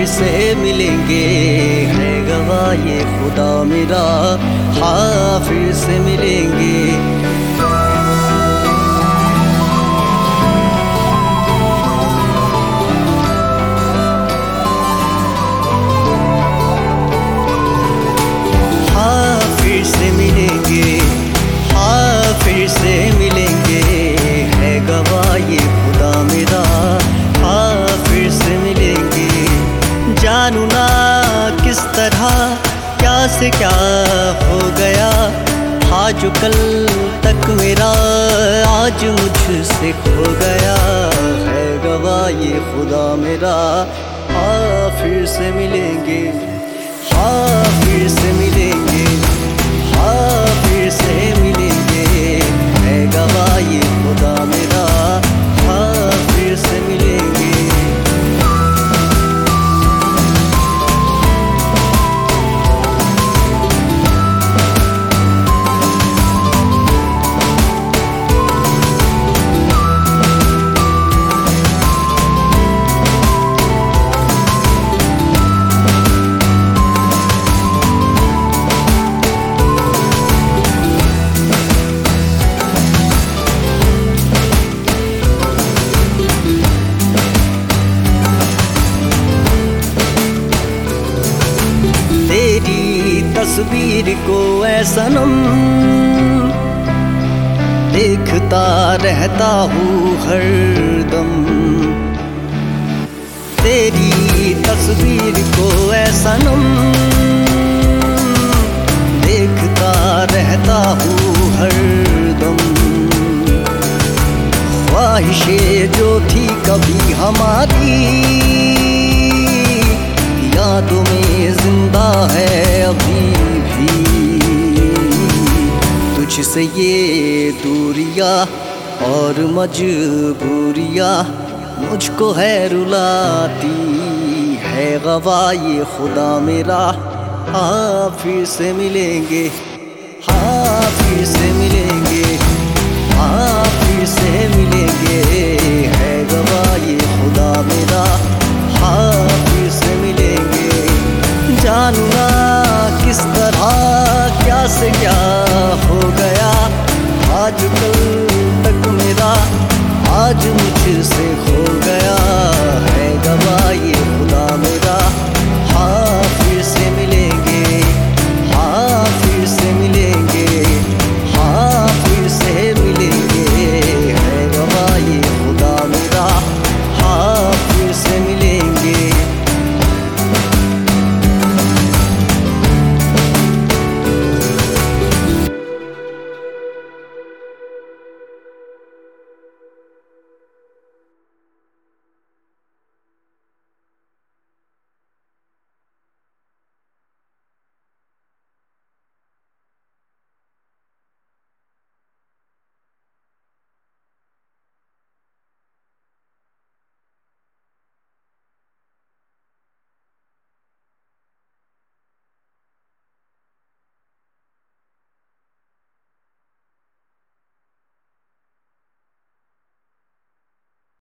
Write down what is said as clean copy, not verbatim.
फिर से मिलेंगे, है गवाह ये खुदा मेरा, हाँ फिर से मिलेंगे। फिर से मिलेंगे, हाँ फिर से मिलेंगे, है गवाह ये खुदा मेरा, हाँ फिर से मिलेंगे। जानू ना किस तरह क्या से क्या हो गया, था जो कल तक मेरा आज मुझसे खो गया, है गवाह ये खुदा मेरा, हाँ फिर से मिलेंगे, हाँ फिर से मिलेंगे, हाँ फिर से मिलेंगे, है गवाह ये खुदा मेरा, हाँ फिर से मिलेंगे। तस्वीर को ऐ सनम देखता रहता हूँ हरदम, तेरी तस्वीर को ऐ सनम देखता रहता हूँ हरदम। ख्वाहिशें जो थी कभी हमारी यादों में जिंदा है अभी भी, तुझसे ये दूरियां और मजबूरियां मुझको है रुलाती, है गवाह ये खुदा मेरा, हाँ फिर से मिलेंगे, हाँ फिर से मिलेंगे, हाँ फिर से मिलेंगे, है गवाह ये खुदा मेरा, हाँ फिर से मिलेंगे। जानू ना किस तरह क्या से क्या